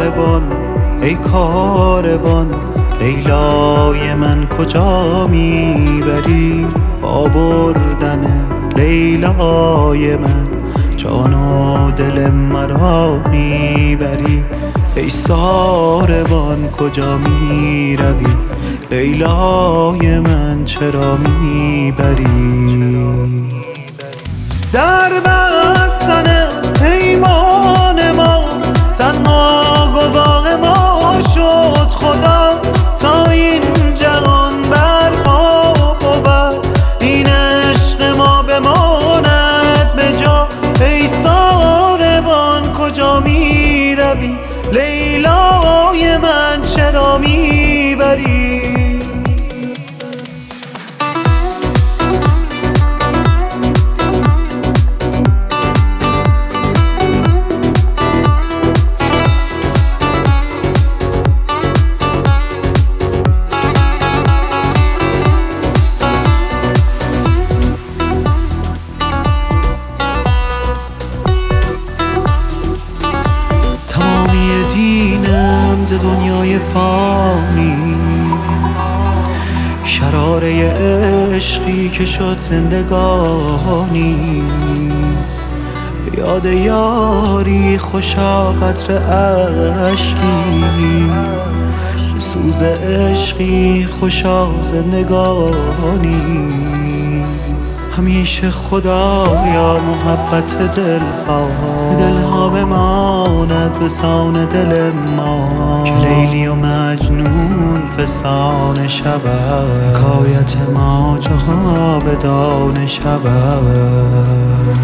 کاروان ای کاروان لیلای من کجا میبری؟ با بردن لیلای من جان و دل مرا میبری. ای ساربان کجا میروی؟ لیلای من چرا میبری؟ در بستن پیمان ما تنها گواه ما شد خدا، تا این جهان برپا بود این عشق ما بماند به جا. ای ساربان کجا میروی؟ لیلای من چرا میبری؟ دینم ز دنیای فانی، شراره عشقی که شد زندگانی. یاد یاری خوشا قطر عشقی، سوز عشقی خوشا زندگانی. همیشه خدایا محبت دلها بماند به سان دل ما، که لیلی و مجنون فسانه شود، حکایت ما جاودانه شود.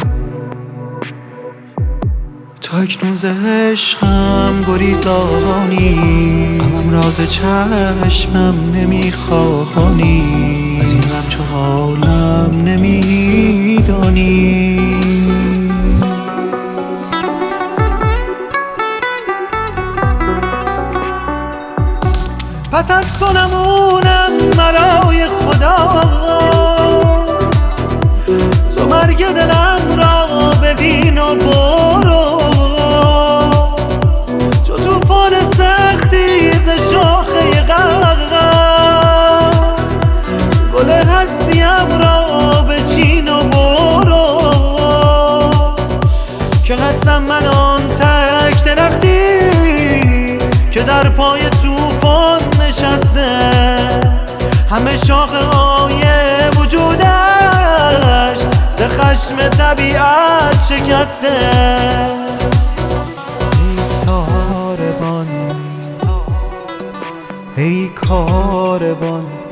تو اکنون ز عشقم گریزانی، غمم راز چشمم نمیخوانی، از این غم چو حالم نمیدانی. پس از تو نمونم برای خدا، تو مرگ دلم را ببین و برو. چو طوفان سختی ز شاخه غرقم، گل هستیم را بچین و برو. که هستم من آن تک درختی که در پای طوفان نشسته، همه شاخه های وجودش ز خشم طبیعت شکسته. ای ساربان ای کاروان